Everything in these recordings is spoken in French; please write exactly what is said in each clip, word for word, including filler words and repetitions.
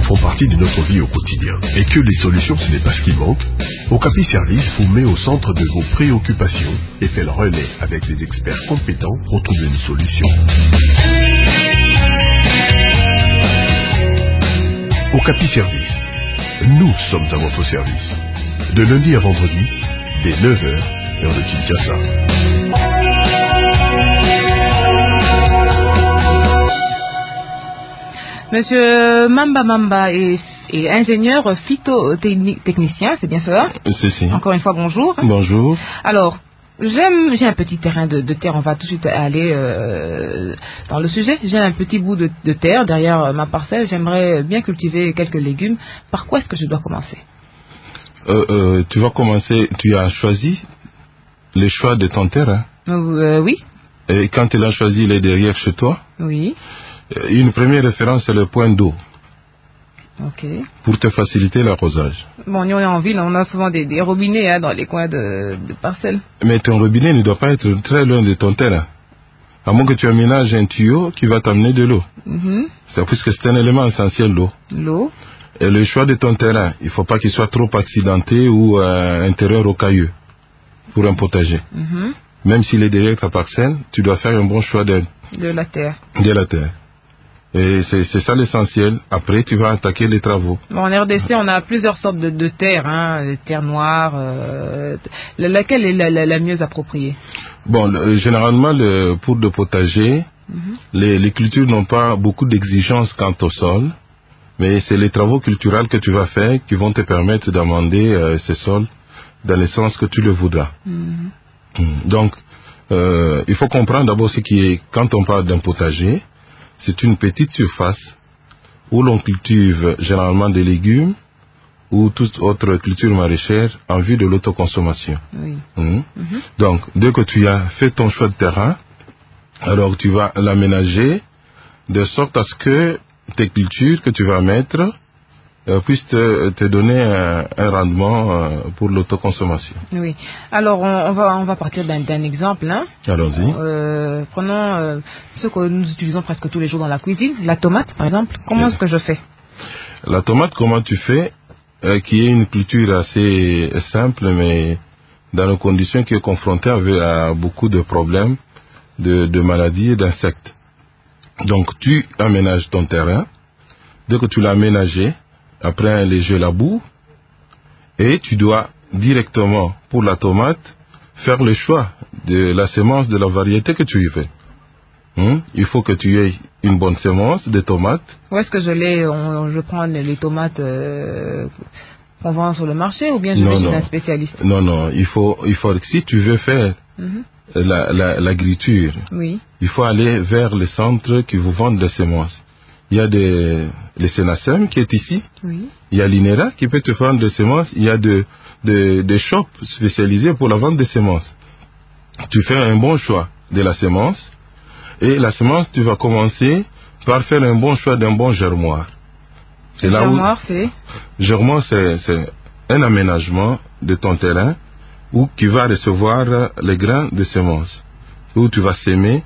font partie de notre vie au quotidien et que les solutions, ce n'est pas ce qui manque, Okapi Service vous met au centre de vos préoccupations et fait le relais avec des experts compétents pour trouver une solution. Okapi Service, nous sommes à votre service. De lundi à vendredi, dès neuf heures, heure de Kinshasa. Monsieur Mamba Mamba est, est ingénieur phytotechnicien, c'est bien cela? C'est si. Encore une fois, bonjour. Bonjour. Alors, j'aime, j'ai un petit terrain de, de terre, on va tout de suite aller euh, dans le sujet. J'ai un petit bout de, de terre derrière ma parcelle, j'aimerais bien cultiver quelques légumes. Par quoi est-ce que je dois commencer? euh, euh, Tu vas commencer, tu as choisi le choix de ton terrain? euh, Oui. Et quand tu l'as choisi, il est derrière chez toi? Oui. Une première référence, c'est le point d'eau. Ok. Pour te faciliter l'arrosage. Bon, nous on est en ville, on a souvent des, des robinets hein, dans les coins de, de parcelles. Mais ton robinet ne doit pas être très loin de ton terrain. À moins que tu aménages un tuyau qui va t'amener de l'eau. Mm-hmm. C'est puisque c'est un élément essentiel, l'eau. L'eau. Et le choix de ton terrain, il ne faut pas qu'il soit trop accidenté ou euh, intérieur rocailleux pour un potager. Mm-hmm. Même s'il est derrière ta parcelle, tu dois faire un bon choix de, de la terre. De la terre. Et c'est ça l'essentiel. Après, tu vas attaquer les travaux. Bon, en R D C, on a plusieurs sortes de, de terres, hein, terre noire. Euh, laquelle est la, la, la mieux appropriée? Bon, le, généralement, le, pour le potager, mm-hmm. les, les cultures n'ont pas beaucoup d'exigences quant au sol, mais c'est les travaux culturels que tu vas faire qui vont te permettre d'amender euh, ces sols dans le sens que tu le voudras. Mm-hmm. Mm. Donc, euh, il faut comprendre d'abord ce qui est, quand on parle d'un potager, c'est une petite surface où l'on cultive généralement des légumes ou toute autre culture maraîchère en vue de l'autoconsommation. Oui. Mmh. Mm-hmm. Donc, dès que tu as fait ton choix de terrain, alors tu vas l'aménager de sorte à ce que tes cultures que tu vas mettre euh, puissent te, te donner un, un rendement euh, pour l'autoconsommation. Oui. Alors, on, on, va, on va partir d'un exemple. Hein. Allons-y. Euh, prenons euh, ce que nous utilisons presque tous les jours dans la cuisine, la tomate, par exemple. Comment est-ce que je fais? La tomate, comment tu fais euh, qui est une culture assez simple, mais dans nos conditions qui est confrontée avec, à beaucoup de problèmes, de, de maladies et d'insectes. Donc, tu aménages ton terrain. Dès que tu l'as aménagé, après un léger labour, et tu dois directement, pour la tomate, faire le choix de la semence de la variété que tu y veux. Hum? Il faut que tu aies une bonne semence de tomates. Où est-ce que je l'ai? Je prends les tomates euh, qu'on vend sur le marché ou bien je non, vais non. chez un spécialiste? Non, non, il faut, il faut si tu veux faire mm-hmm. la, la, l'agriculture, oui. il faut aller vers les centres qui vous vendent des semences. Il y a des, les Sénacem qui est ici. Oui. Il y a l'I N E R A qui peut te vendre des semences. Il y a de, de, des shops spécialisés pour la vente des semences. Tu fais un bon choix de la semence. Et la semence, tu vas commencer par faire un bon choix d'un bon germoir. C'est là germoir, où, c'est Germoir, c'est un aménagement de ton terrain où tu vas recevoir les grains de semences. Où tu vas s'aimer.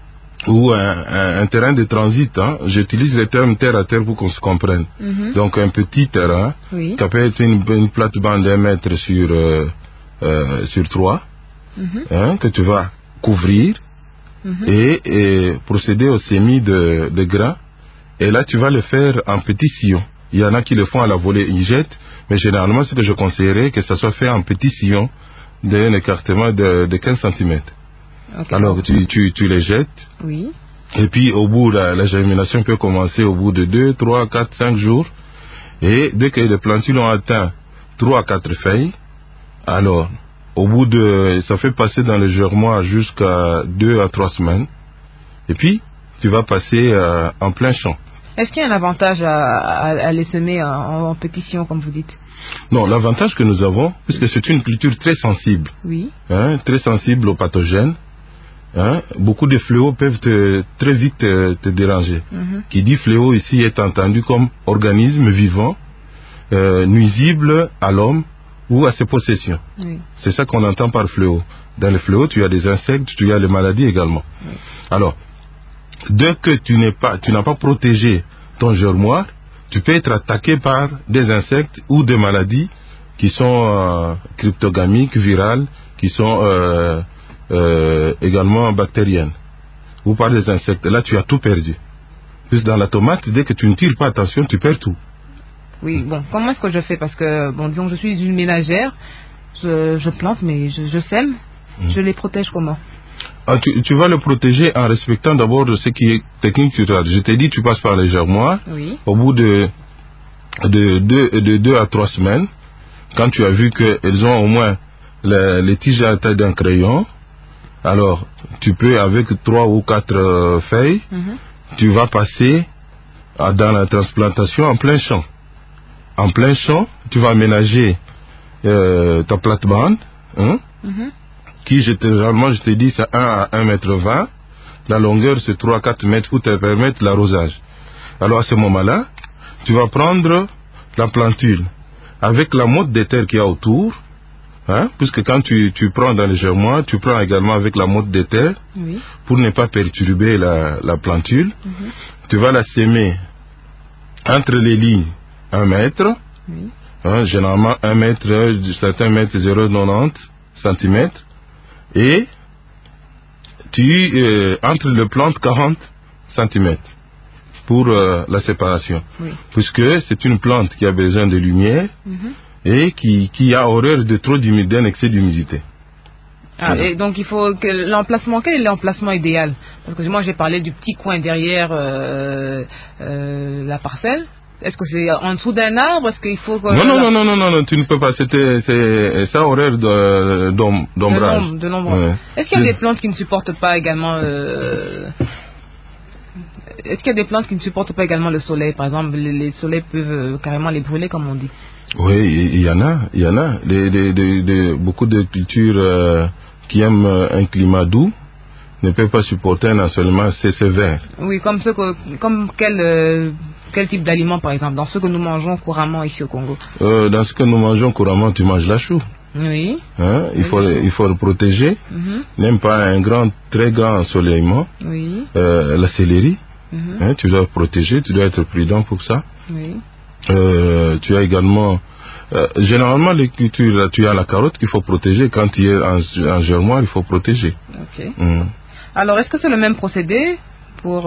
Ou un, un, un terrain de transit, hein. J'utilise le terme terre à terre pour qu'on se comprenne. Mm-hmm. Donc un petit terrain, oui. Qui peut être une, une plate-bande d'un mètre sur, euh, euh, sur trois, mm-hmm. hein, que tu vas couvrir mm-hmm. et, et procéder au semis de, de grains. Et là, tu vas le faire en petits sillons. Il y en a qui le font à la volée, ils jettent, mais généralement, ce que je conseillerais, que ça soit fait en petits sillons d'un écartement de, de quinze centimètres. Okay. Alors, tu, tu, tu les jettes. Oui. Et puis, au bout, la, la germination peut commencer au bout de deux, trois, quatre, cinq jours. Et dès que les plantules ont atteint trois à quatre feuilles, alors, au bout de... Ça fait passer dans le germoir jusqu'à deux à trois semaines. Et puis, tu vas passer euh, en plein champ. Est-ce qu'il y a un avantage à, à, à les semer en, en petits sillons, comme vous dites? Non, l'avantage que nous avons, puisque c'est une culture très sensible, oui. hein, très sensible aux pathogènes, hein, beaucoup de fléaux peuvent te, très vite te, te déranger. Mm-hmm. Qui dit fléau ici est entendu comme organisme vivant, euh, nuisible à l'homme ou à ses possessions. Oui. C'est ça qu'on entend par fléau. Dans le fléau, tu as des insectes, tu as les maladies également. Oui. Alors, dès que tu n'es pas, tu n'as pas protégé ton germoir, tu peux être attaqué par des insectes ou des maladies qui sont euh, cryptogamiques, virales, qui sont euh, euh, également bactériennes, ou par des insectes. Là, tu as tout perdu. Puis dans la tomate, dès que tu ne tires pas attention, tu perds tout. Oui, bon, comment est-ce que je fais? Parce que, bon, disons, je suis une ménagère, je, je plante, mais je, je sème, mmh. je les protège comment? Ah, tu, tu vas le protéger en respectant d'abord ce qui est technique culturelle. Je t'ai dit, tu passes par les germoirs. Oui. Au bout de, de, de, de deux à trois semaines, quand tu as vu qu'elles ont au moins les, les tiges à la taille d'un crayon, alors tu peux, avec trois ou quatre euh, feuilles, mm-hmm. tu vas passer à, dans la transplantation en plein champ. En plein champ, tu vas aménager euh, ta plate-bande, hein, mm-hmm. qui généralement, je te dis, c'est un à un mètre vingt. La longueur, c'est trois à quatre mètres pour te permettre l'arrosage. Alors à ce moment-là, tu vas prendre la plantule avec la motte de terre qu'il y a autour, hein, puisque quand tu, tu prends dans les germoirs, tu prends également avec la motte de terre, oui. pour ne pas perturber la, la plantule. Mm-hmm. Tu vas la semer entre les lignes un mètre, oui. hein, généralement un mètre, certains mètres zéro virgule quatre-vingt-dix centimètres, et tu euh, entre les plantes quarante centimètres pour euh, la séparation, oui. puisque c'est une plante qui a besoin de lumière mm-hmm. et qui, qui a horreur de trop d'humidité, d'un excès d'humidité. Ah, voilà. Et donc il faut que l'emplacement, quel est l'emplacement idéal? Parce que moi j'ai parlé du petit coin derrière euh, euh, la parcelle. Est-ce que c'est en dessous d'un arbre? Est-ce qu'il faut que non, non, non, non, non, non, non, tu ne peux pas. C'était, c'est, ça horreur de, d'om, d'ombrage. De l'ombrage. Ouais. Est-ce qu'il y a des plantes qui ne supportent pas également euh... Est-ce qu'il y a des plantes qui ne supportent pas également le soleil? Par exemple, les, les soleils peuvent euh, carrément les brûler, comme on dit. Oui, il y en a, il y en a. Des, des, des, des, beaucoup de cultures euh, qui aiment un climat doux ne peuvent pas supporter un ensoleillement assez sévère. Oui, comme ce que, comme quel, euh, quel type d'aliment, par exemple, dans ce que nous mangeons couramment ici au Congo? euh, Dans ce que nous mangeons couramment, tu manges la chou. Oui. Hein, il, faut, il faut le protéger. Mm-hmm. N'aime pas un grand, très grand ensoleillement. Oui. Euh, la céleri. Mm-hmm. Hein, tu dois protéger, tu dois être prudent pour ça. Oui. Euh, tu as également, euh, généralement les cultures, tu as la carotte qu'il faut protéger. Quand il est en, en germoire, il faut protéger. Ok. Mm. Alors, est-ce que c'est le même procédé pour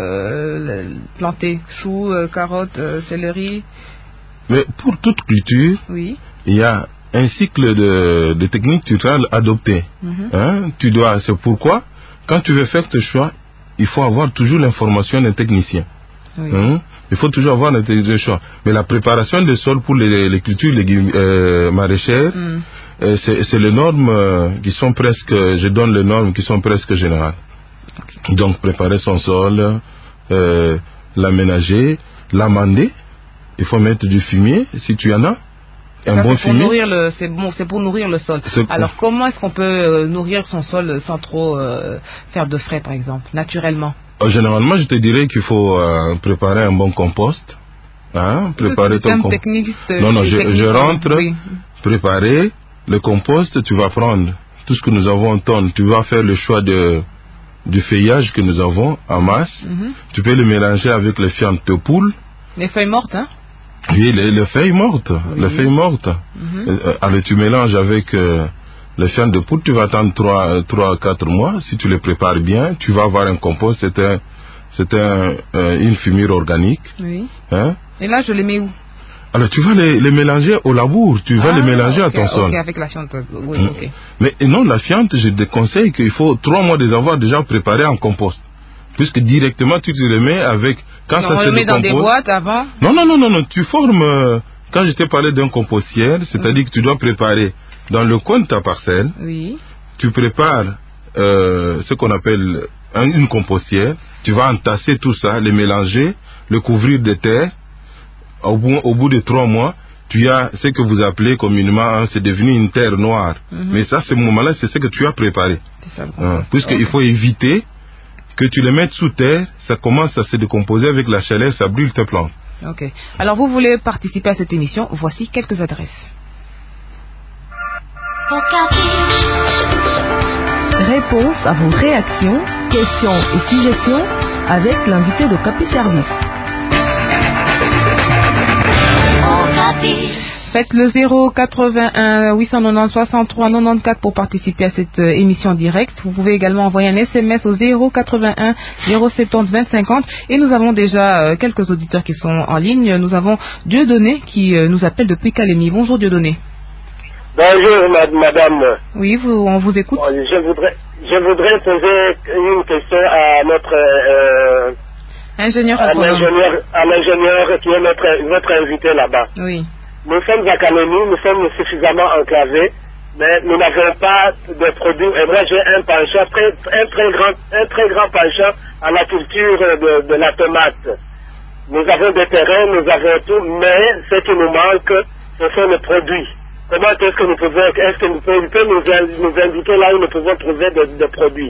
euh, planter choux, euh, carottes, euh, céleri? Mais pour toute culture, oui. il y a un cycle de, de techniques culturelles adoptées. Mm-hmm. Hein, tu dois, c'est pourquoi, quand tu veux faire tes choix, il faut avoir toujours l'information d'un technicien. Oui. Hein? Il faut toujours avoir un choix. Mais la préparation des sols pour les, les cultures légumes, euh, maraîchères, mm. euh, c'est, c'est les normes euh, qui sont presque, je donne les normes qui sont presque générales. Okay. Donc préparer son sol, euh, l'aménager, l'amender. Il faut mettre du fumier si tu en as. Un Ça, bon c'est, pour fumier. Nourrir le, c'est, bon, c'est pour nourrir le sol. C'est Alors pour... comment est-ce qu'on peut euh, nourrir son sol sans trop euh, faire de frais, par exemple, naturellement? euh, Généralement, je te dirais qu'il faut euh, préparer un bon compost. Hein, préparer ton compost. Non, non, je, je rentre, oui. préparer le compost, tu vas prendre tout ce que nous avons en tonnes, tu vas faire le choix de, du feuillage que nous avons en masse. Mm-hmm. Tu peux le mélanger avec les fientes de poule. Les feuilles mortes, hein? Oui, les, les feuilles mortes, oui. les feuilles mortes. Mm-hmm. Euh, alors tu mélanges avec euh, les fientes de poule, tu vas attendre trois à quatre mois. Si tu les prépares bien, tu vas avoir un compost, c'est, un, c'est un, euh, une fumure organique. Oui. Hein? Et là, je les mets où? Alors tu vas les, les mélanger au labour, tu vas ah, les mélanger okay, à ton sol. Ok, avec la fiente, oui, mmh. ok. Mais non, la fiente, je te conseille qu'il faut trois mois de les avoir déjà préparés en compost. Puisque directement tu te les mets avec... Quand non, ça on c'est le met le dans compost, des boîtes avant? Non, non, non, non, non. Tu formes... Euh, quand je t'ai parlé d'un compostière, c'est-à-dire mmh. que tu dois préparer dans le coin de ta parcelle, oui. tu prépares euh, ce qu'on appelle un, une compostière, tu vas entasser tout ça, les mélanger, le couvrir de terre. Au bout, au bout de trois mois, tu as ce que vous appelez communément, hein, c'est devenu une terre noire. Mmh. Mais ça, ce moment-là, c'est ce que tu as préparé. C'est ça, hein, puisqu'il okay. faut éviter que tu les mettes sous terre, ça commence à se décomposer avec la chaleur, ça brûle tes plantes. Ok. Alors, vous voulez participer à cette émission, voici quelques adresses. Réponse à vos réactions, questions et suggestions avec l'invité de Capi Service. Faites le zéro quatre-vingt-un huit cent quatre-vingt-dix soixante-trois quatre-vingt-quatorze pour participer à cette euh, émission directe. Vous pouvez également envoyer un S M S au zéro quatre-vingt-un zéro soixante-dix vingt cinquante. Et nous avons déjà euh, quelques auditeurs qui sont en ligne. Nous avons Dieudonné qui euh, nous appelle depuis Calémie. Bonjour Dieudonné. Bonjour madame. Oui, vous, on vous écoute. Bon, je voudrais, je voudrais poser une question à notre euh, ingénieur, à l'ingénieur, à l'ingénieur qui est notre, notre invité là-bas. Oui. Nous sommes à Calémie, nous sommes suffisamment enclavés, mais nous n'avons pas de produits. Et moi j'ai un penchant, très, un très grand, un très grand penchant à la culture de, de la tomate. Nous avons des terrains, nous avons tout, mais ce qui nous manque, ce sont les produits. Comment est-ce que nous pouvons, est-ce que nous pouvons, nous, nous indiquer là où nous pouvons trouver des, des produits?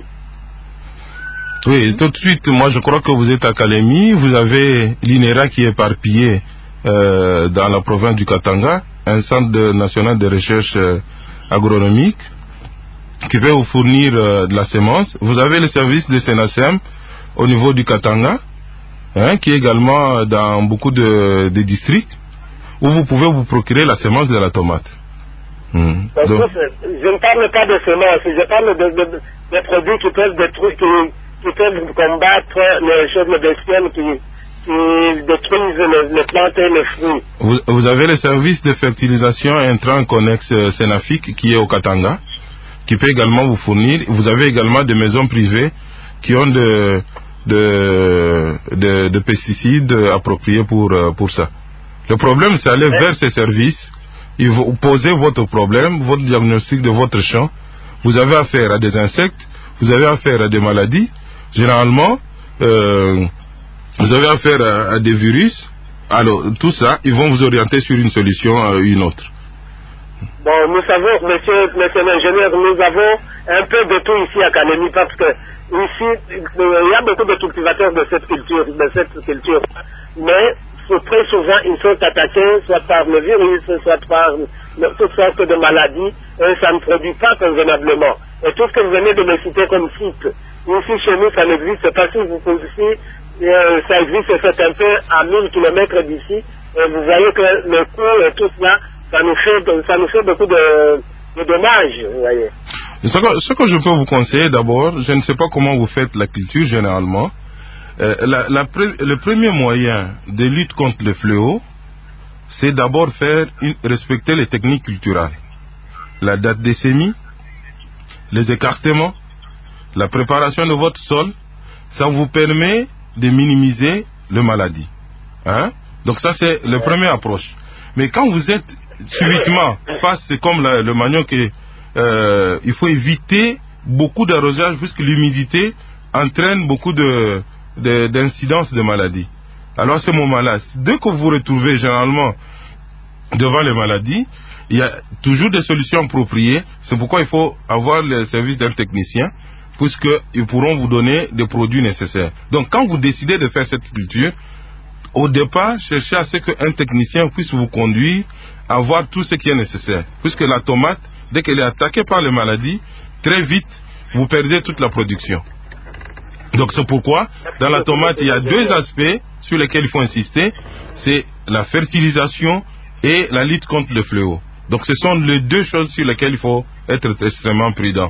Oui, tout de suite, moi je crois que vous êtes à Calémie, vous avez l'I N E R A qui est éparpillé euh, dans la province du Katanga, un centre de, national de recherche euh, agronomique qui va vous fournir euh, de la semence. Vous avez le service de SENASEM au niveau du Katanga, hein, qui est également dans beaucoup de, de districts, où vous pouvez vous procurer la semence de la tomate. Mmh. Donc, Donc, je ne parle pas de semences, je parle de, de, de, de produits qui peuvent détruire, qui, qui peuvent combattre les choses, les bestioles qui, qui détruisent les, les plantes et les fruits. Vous, vous avez le service de fertilisation intrant connexe Senafic qui est au Katanga, qui peut également vous fournir. Vous avez également des maisons privées qui ont de, de, de, de pesticides appropriés pour, pour ça. Le problème, c'est aller vers ces services. Il faut poser votre problème, votre diagnostic de votre champ. Vous avez affaire à des insectes, vous avez affaire à des maladies. Généralement, euh, vous avez affaire à, à des virus. Alors, tout ça, ils vont vous orienter sur une solution à une autre. Bon, nous savons, monsieur, monsieur l'ingénieur, nous avons un peu de tout ici à Calémie parce que ici, il y a beaucoup de cultivateurs de cette culture, de cette culture. Mais très souvent, ils sont attaqués soit par le virus, soit par toutes sortes de maladies, et ça ne produit pas convenablement. Et tout ce que vous venez de me citer comme site, ici chez nous, ça n'existe pas. Si vous ici, euh, ça existe, c'est un peu à mille kilomètres d'ici, et vous voyez que le coût et tout cela, ça nous fait, ça nous fait beaucoup de, de dommages, vous voyez. Ce que, ce que je peux vous conseiller d'abord, je ne sais pas comment vous faites la culture généralement. Euh, la, la pre, le premier moyen de lutte contre le fléau, c'est d'abord faire une, respecter les techniques culturelles. La date des semis, les écartements, la préparation de votre sol, ça vous permet de minimiser les maladies. Hein? Donc ça c'est la première approche. Mais quand vous êtes subitement face, c'est comme la, le manioc, euh, il faut éviter beaucoup d'arrosage puisque l'humidité entraîne beaucoup de d'incidence de, de maladies. Alors à ce moment-là, dès que vous vous retrouvez généralement devant les maladies, il y a toujours des solutions appropriées. C'est pourquoi il faut avoir le service d'un technicien, puisqu'ils pourront vous donner des produits nécessaires. Donc quand vous décidez de faire cette culture, au départ, cherchez à ce qu'un technicien puisse vous conduire à voir tout ce qui est nécessaire. Puisque la tomate, dès qu'elle est attaquée par les maladies, très vite, vous perdez toute la production. Donc c'est pourquoi, dans la tomate, il y a deux aspects sur lesquels il faut insister. C'est la fertilisation et la lutte contre le fléau. Donc ce sont les deux choses sur lesquelles il faut être extrêmement prudent.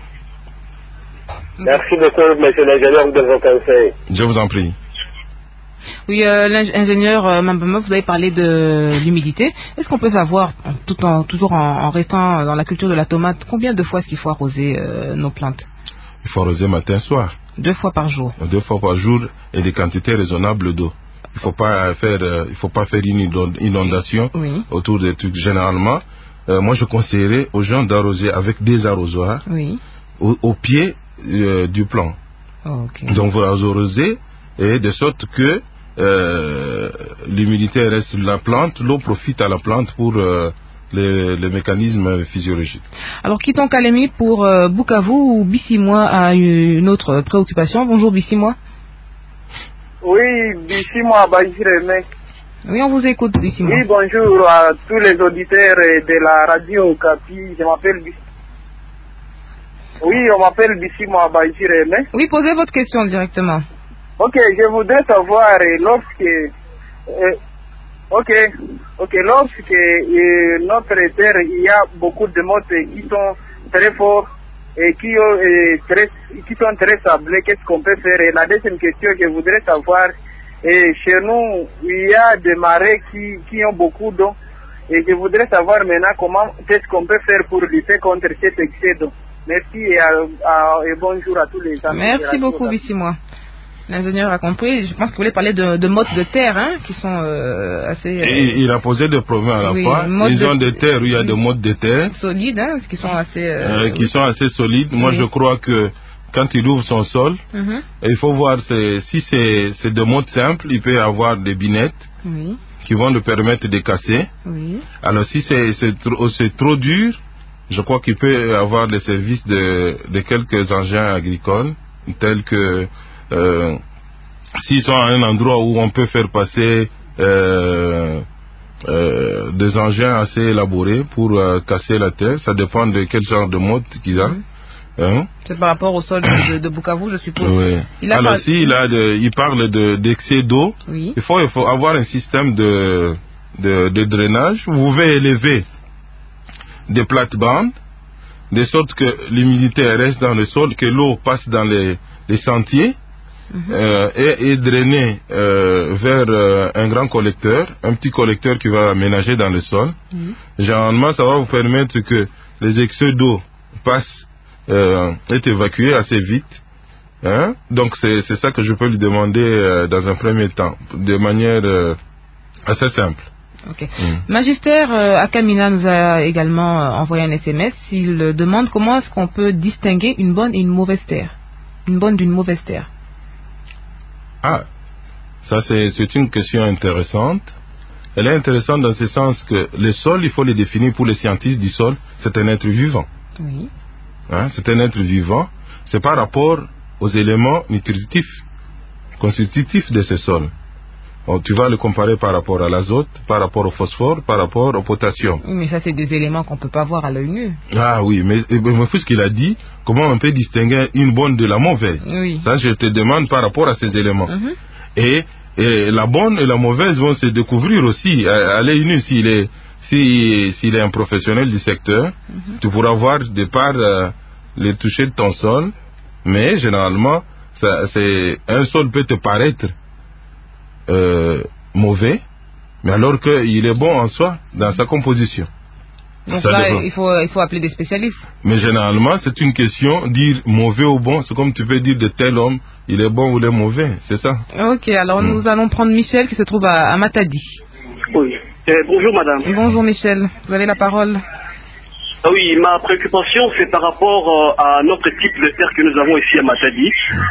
Merci beaucoup, monsieur l'ingénieur, de vos conseils. Je vous en prie. Oui, euh, l'ingénieur euh, Mambama, vous avez parlé de l'humidité. Est-ce qu'on peut savoir, tout en, toujours en, en restant dans la culture de la tomate, combien de fois est-ce qu'il faut arroser euh, nos plantes? Il faut arroser matin soir. Deux fois par jour. Deux fois par jour et des quantités raisonnables d'eau. Il faut pas faire, euh, il faut pas faire une inondation oui. autour des trucs. Généralement, euh, moi je conseillerais aux gens d'arroser avec des arrosoirs oui. au, au pied euh, du plan. Oh, okay. Donc vous arrosez et de sorte que euh, l'humidité reste sur la plante, l'eau profite à la plante pour euh, les, les mécanismes physiologiques. Alors quittons Calémie pour euh, Bukavu où Bissimois a une autre préoccupation. Bonjour Bissimois. Oui, Bissimois Bajireme. Oui, on vous écoute Bissimois. Oui, bonjour à tous les auditeurs de la radio Okapi. Je m'appelle Bissimois. Oui, on m'appelle Bissimois Bajireme. Oui, posez votre question directement. Ok, je voudrais savoir, lorsque, euh, Ok, ok. Lorsque euh, notre terre, il y a beaucoup de mots qui sont très forts et qui, ont, et très, qui sont très sablés, qu'est-ce qu'on peut faire? Et la deuxième question que je voudrais savoir, et chez nous, il y a des marais qui, qui ont beaucoup d'eau. Et je voudrais savoir maintenant comment, qu'est-ce qu'on peut faire pour lutter contre cet excès d'eau. Merci et, à, à, et bonjour à tous les amis. Merci beaucoup, Bissimois. L'ingénieur a compris. Je pense que vous voulez parler de, de modes de terre, hein, qui sont euh, assez... Euh, Et il a posé des problèmes à la oui, fois. Ils de ont des terres où il y a des modes de terre. Solides, hein, qui sont assez... Euh, euh, qui oui. sont assez solides. Moi, oui. je crois que quand il ouvre son sol, mm-hmm. il faut voir c'est, si c'est, c'est de modes simples, il peut y avoir des binettes oui. qui vont le permettre de casser. Oui. Alors, si c'est, c'est, trop, c'est trop dur, je crois qu'il peut avoir les services de, de quelques engins agricoles, tels que... Euh, s'ils sont à un endroit où on peut faire passer euh, euh, des engins assez élaborés pour euh, casser la terre, ça dépend de quel genre de mode qu'ils ont. Mm-hmm. Hein? C'est par rapport au sol de, de Bukavu, je suppose. Oui. Il a Alors par... si il, a de, il parle de, d'excès d'eau, oui. il, faut, il faut avoir un système de, de, de drainage. Vous pouvez élever des plates-bandes, de sorte que l'humidité reste dans le sol, que l'eau passe dans les, les sentiers. Mm-hmm. Euh, et, et drainer euh, vers euh, un grand collecteur, un petit collecteur qui va aménager dans le sol. Mm-hmm. Généralement, ça va vous permettre que les excès d'eau passent euh, et évacués assez vite. Hein? Donc, c'est, c'est ça que je peux lui demander euh, dans un premier temps, de manière euh, assez simple. Okay. Mm. Magistère euh, Akamina nous a également euh, envoyé un S M S. Il euh, demande comment est-ce qu'on peut distinguer une bonne et une mauvaise terre. Une bonne d'une mauvaise terre. Ah, ça c'est, c'est une question intéressante. Elle est intéressante dans ce sens que le sol, il faut le définir pour les scientifiques du sol, c'est un être vivant. Oui. Hein, c'est un être vivant. C'est par rapport aux éléments nutritifs, constitutifs de ce sol. Bon, tu vas le comparer par rapport à l'azote, par rapport au phosphore, par rapport au potassium. Oui, mais ça, c'est des éléments qu'on ne peut pas voir à l'œil nu. Ah oui, mais, mais puisqu'il a dit, comment on peut distinguer une bonne de la mauvaise? Oui. Ça, je te demande par rapport à ces éléments. Mm-hmm. Et, et la bonne et la mauvaise vont se découvrir aussi à, à l'œil nu. S'il est, si, s'il est un professionnel du secteur, mm-hmm. tu pourras voir de par euh, les toucher de ton sol, mais généralement, ça, c'est, un sol peut te paraître Euh, mauvais, mais alors qu'il est bon en soi dans sa composition. Donc ça là, il faut, il faut appeler des spécialistes. Mais généralement, c'est une question, dire mauvais ou bon, c'est comme tu peux dire de tel homme, il est bon ou il est mauvais, c'est ça. Ok, alors mm. nous allons prendre Michel qui se trouve à, à Matadi. Oui, euh, bonjour madame. Bonjour Michel, vous avez la parole. Ah oui, ma préoccupation c'est par rapport euh, à notre type de terre que nous avons ici à Matadi.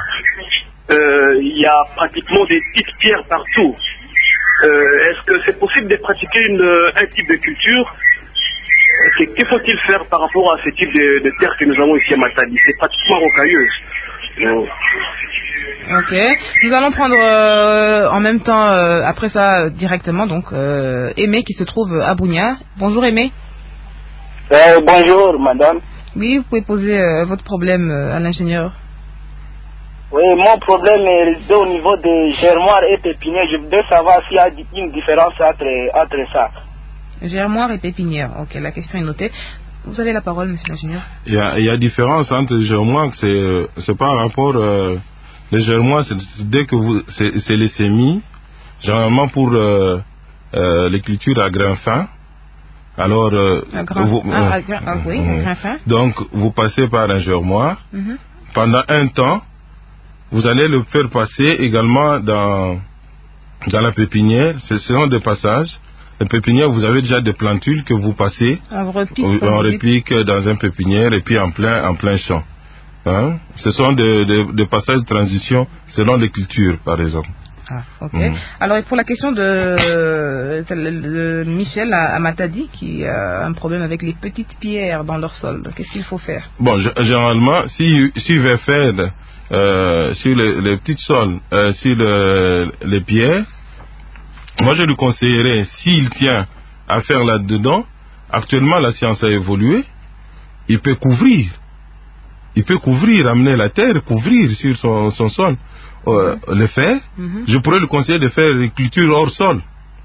Euh, il y a pratiquement des petites pierres partout. Euh, est-ce que c'est possible de pratiquer une, un type de culture? Que, que faut-il faire par rapport à ce type de, de terre que nous avons ici à Matadi? C'est pratiquement rocailleuse. Donc... Ok, nous allons prendre euh, en même temps, euh, après ça, euh, directement, donc, euh, Aimé qui se trouve à Bounia. Bonjour Aimé. Euh, bonjour madame. Oui, vous pouvez poser euh, votre problème euh, à l'ingénieur. Oui, mon problème est au niveau de germoire et pépinière. Je voudrais savoir s'il y a une différence entre, entre ça. Germoire et pépinière. Ok, la question est notée. Vous avez la parole, monsieur l'ingénieur. Il y a, il y a différence entre les germoires, c'est, c'est pas un rapport. Euh, les germoires, c'est, dès que vous, c'est, c'est les semis, généralement pour euh, euh, les cultures à grains fins. Alors, euh, à grain, vous, ah, euh, à grain, ah, oui, euh, à grain fin. Donc, vous passez par un germoire. Mm-hmm. Pendant un temps, vous allez le faire passer également dans, dans la pépinière. Ce sont des passages. La pépinière, vous avez déjà des plantules que vous passez. On repique, on repique dans un pépinière et puis en plein, en plein champ. Hein? Ce sont des, des, des passages de transition selon les cultures, par exemple. Ah, ok. Mmh. Alors, pour la question de, euh, de Michel à, à Matadi, qui a un problème avec les petites pierres dans leur sol, qu'est-ce qu'il faut faire? Bon, généralement, si, si il veut faire euh, sur les, les petites sols, euh, sur le, les pierres, moi je lui conseillerais, s'il tient à faire là-dedans, actuellement la science a évolué, il peut couvrir. Il peut couvrir, amener la terre, couvrir sur son, son sol. Euh, le faire, mm-hmm. je pourrais lui conseiller de faire une culture hors sol.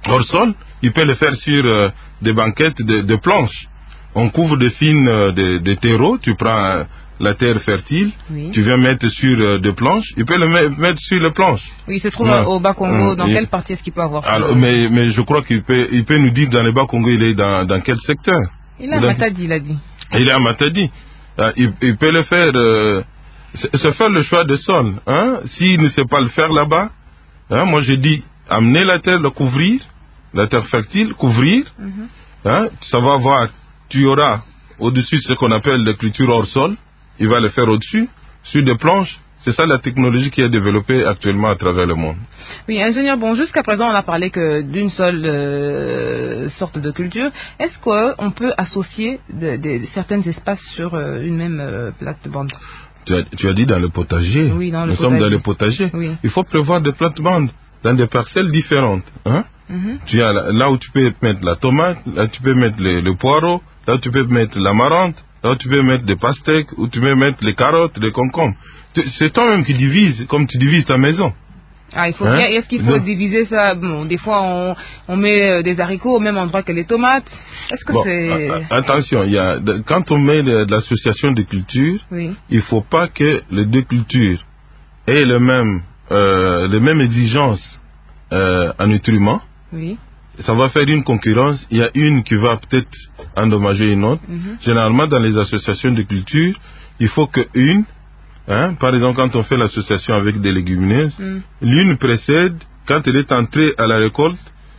hors sol, il peut le faire sur euh, des banquettes de, de planches. On couvre de fines euh, de, de terreaux, tu prends euh, la terre fertile, oui. tu viens mettre sur euh, des planches, il peut le me- mettre sur les planches. Oui, il se trouve ouais. au Bas-Congo, dans et, quelle partie est-ce qu'il peut avoir ça? Alors, mais, mais je crois qu'il peut, il peut nous dire dans le Bas-Congo, il est dans, dans quel secteur? Il est à Matadi, il a dit. Il est à Matadi. Euh, il, il peut le faire, euh, se faire le choix de sol. Hein? S'il ne sait pas le faire là-bas, hein, moi je dis, amener la terre, la couvrir, la terre fertile, couvrir, mm-hmm. hein, ça va avoir, tu auras au-dessus ce qu'on appelle la culture hors sol, il va le faire au-dessus, sur des planches. C'est ça la technologie qui est développée actuellement à travers le monde. Oui, ingénieur, bon, jusqu'à présent, on a parlé que d'une seule euh, sorte de culture. Est-ce qu'on peut associer de, de, certains espaces sur euh, une même euh, plate-bande? tu as, tu as dit dans le potager. Oui, dans le Nous potager. sommes dans le potager. Oui. Il faut prévoir des plates-bandes dans des parcelles différentes. Hein? Mm-hmm. Tu as là, là où tu peux mettre la tomate, là tu peux mettre le, le poireau, là tu peux mettre l'amarante, là tu peux mettre des pastèques, où tu peux mettre les carottes, les concombres. C'est toi-même qui divise, comme tu divises ta maison. Ah, il faut hein? Est-ce qu'il faut non. diviser ça? Bon, des fois, on, on met des haricots au même endroit que les tomates. Est-ce que bon, c'est... A, a, attention, il y a, de, quand on met de, de l'association de cultures, oui. il ne faut pas que les deux cultures aient le même, euh, les mêmes exigences euh, en nutriments. Oui. Ça va faire une concurrence. Il y a une qui va peut-être endommager une autre. Mm-hmm. Généralement, dans les associations de cultures, il faut qu'une... Hein, par exemple, quand on fait l'association avec des légumineuses, mm. l'une précède, quand elle est entrée à la récolte,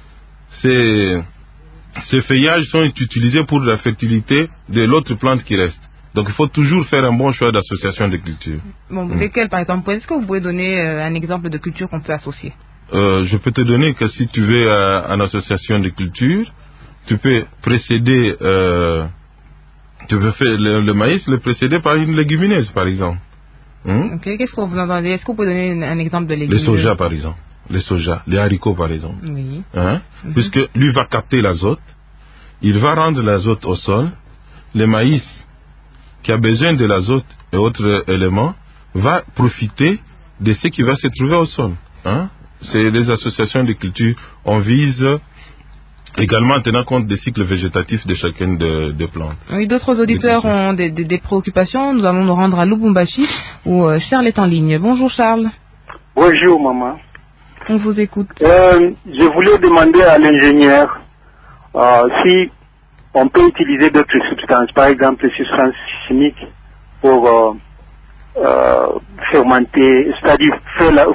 ces, ces feuillages sont utilisés pour la fertilité de l'autre plante qui reste. Donc il faut toujours faire un bon choix d'association de culture. Bon, mm. lesquelles par exemple? Est-ce que vous pouvez donner euh, un exemple de culture qu'on peut associer? euh, Je peux te donner que si tu veux euh, en association de culture, tu peux précéder, euh, tu peux faire le, le maïs, le précéder par une légumineuse par exemple. Hum? Ok, qu'est-ce que vous entendez? Est-ce que vous pouvez donner un exemple de légumes? Les soja, par exemple. Les soja, les haricots, par exemple. Oui. Hein? Mm-hmm. Puisque lui va capter l'azote, il va rendre l'azote au sol. Le maïs, qui a besoin de l'azote et autres éléments, va profiter de ce qui va se trouver au sol. Hein? C'est des associations de culture. On vise également en tenant compte des cycles végétatifs de chacune des de plantes. Oui, d'autres auditeurs ont des, des, des préoccupations. Nous allons nous rendre à Lubumbashi où euh, Charles est en ligne. Bonjour Charles. Bonjour maman. On vous écoute. Euh, je voulais demander à l'ingénieur euh, si on peut utiliser d'autres substances, par exemple les substances chimiques pour euh, euh, fermenter, c'est-à-dire faire la,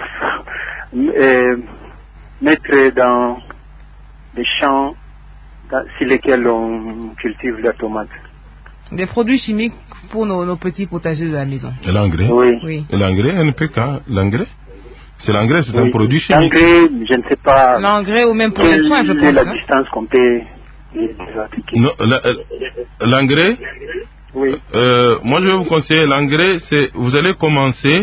euh, mettre dans des champs dans, sur lesquels on cultive la tomate. Des produits chimiques pour nos, nos petits potagers de la maison. Et l'engrais? Oui. oui. Et l'engrais, N P K, l'engrais? C'est l'engrais, c'est oui. un produit chimique. L'engrais, je ne sais pas. L'engrais ou même pour les soins, je pense. Quelle est la hein? distance qu'on peut appliquer? Non, la, l'engrais? Oui. Euh, moi, je vais vous conseiller l'engrais, c'est, vous allez commencer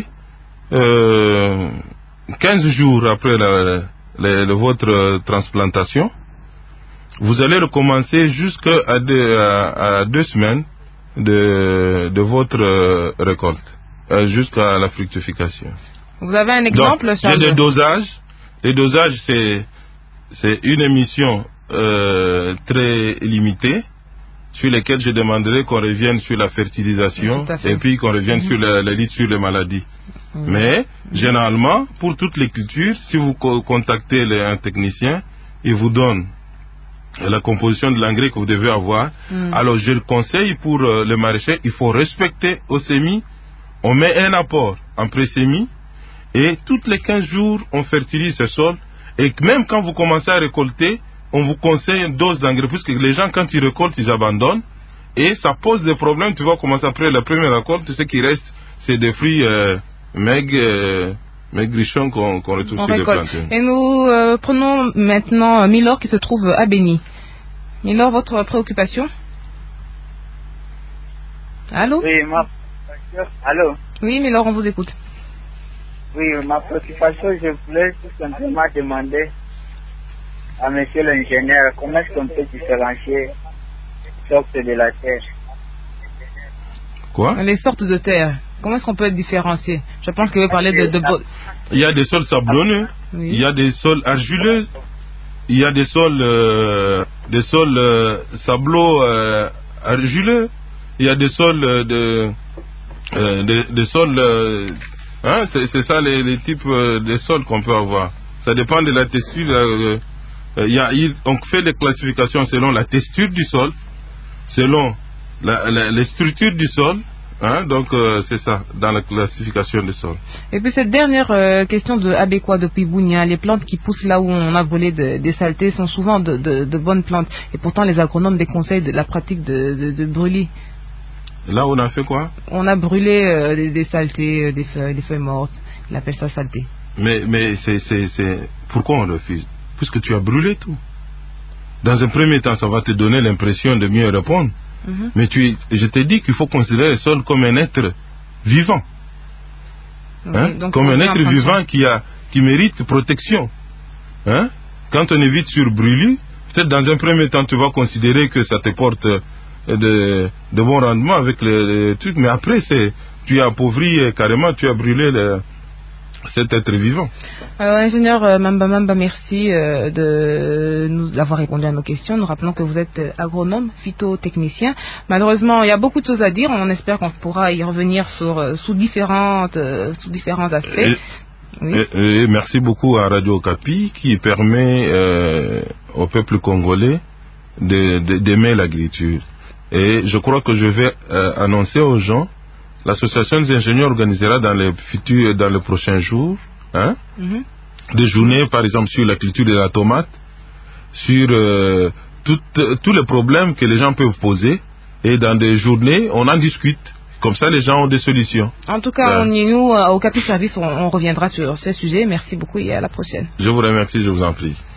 euh, quinze jours après la, la, la, la, votre transplantation. Vous allez recommencer jusqu'à deux, à, à deux semaines de, de votre euh, récolte, euh, jusqu'à la fructification. Vous avez un exemple, Donc, Charles? il y a des dosages. Les dosages, c'est, c'est une émission euh, très limitée, sur lesquelles je demanderai qu'on revienne sur la fertilisation et puis qu'on revienne mm-hmm. sur la, la lutte sur les maladies. Mm-hmm. Mais, mm-hmm. généralement, pour toutes les cultures, si vous co- contactez les, un technicien, il vous donne la composition de l'engrais que vous devez avoir. Mm. Alors, je le conseille pour euh, le maraîcher, il faut respecter au semis. On met un apport en pré-semis et toutes les quinze jours, on fertilise ce sol. Et même quand vous commencez à récolter, on vous conseille une dose d'engrais, puisque les gens, quand ils récoltent, ils abandonnent. Et ça pose des problèmes. Tu vois, commencer après la première récolte, ce qui reste, c'est des fruits euh, maigres, euh, maigrichons qu'on, qu'on retrouve on sur récolte. Les plantes. Et nous euh, prenons maintenant Milor qui se trouve à Béni. Milor, votre préoccupation? Allô? Oui, ma... Allô? Oui, Milor, on vous écoute. Oui, ma préoccupation, je voulais tout simplement demander à monsieur l'ingénieur comment est-ce qu'on peut différencier les sortes de la terre. Quoi? Les sortes de terre. Comment est-ce qu'on peut différencier? Je pense que vous parlez de, de... Il y a des sols sablonneux, oui. Il y a des sols argileux, il y a des sols, euh, des sols euh, sableux euh, argileux. Il y a des sols euh, de, euh, des, des sols, euh, hein, c'est, c'est ça les, les types euh, de sols qu'on peut avoir. Ça dépend de la texture. Euh, euh, y a, il, on fait des classifications selon la texture du sol, selon la, la, les structures du sol. Hein, donc euh, c'est ça, dans la classification des sols. Et puis cette dernière euh, question de Abekwa de Pibounia, les plantes qui poussent là où on a brûlé de, des saletés sont souvent de, de, de bonnes plantes. Et pourtant les agronomes déconseillent de la pratique de, de, de brûlis. Là on a fait quoi? On a brûlé euh, des, des saletés, euh, des feuilles, des feuilles mortes. Ils appellent ça saleté. Mais, mais c'est, c'est, c'est... pourquoi on refuse? Puisque tu as brûlé tout. Dans un premier temps, ça va te donner l'impression de mieux répondre. Mm-hmm. Mais tu, je t'ai dit qu'il faut considérer le sol comme un être vivant. Oui, hein? Donc comme un être vivant qui, a, qui mérite protection. Hein? Quand on évite sur brûlis, peut-être dans un premier temps, tu vas considérer que ça te porte de, de bons rendements avec les, les trucs. Mais après, c'est, tu as appauvri carrément, tu as brûlé le, cet être vivant. Alors, ingénieur euh, Mamba Mamba, merci euh, de nous avoir répondu à nos questions. Nous rappelons que vous êtes euh, agronome, phytotechnicien. Malheureusement, il y a beaucoup de choses à dire. On espère qu'on pourra y revenir sur, euh, sous, différentes, euh, sous différents aspects. Et, oui. et, et merci beaucoup à Radio Okapi qui permet euh, au peuple congolais de, de, d'aimer l'agriculture. Et je crois que je vais euh, annoncer aux gens. L'association des ingénieurs organisera dans les futurs, dans les prochains jours, hein, mm-hmm. des journées, par exemple, sur la culture de la tomate, sur euh, tout, tous les problèmes que les gens peuvent poser, et dans des journées, on en discute. Comme ça, les gens ont des solutions. En tout cas, ouais. on y, nous, au Capi Service, on, on reviendra sur ce sujet. Merci beaucoup et à la prochaine. Je vous remercie, je vous en prie.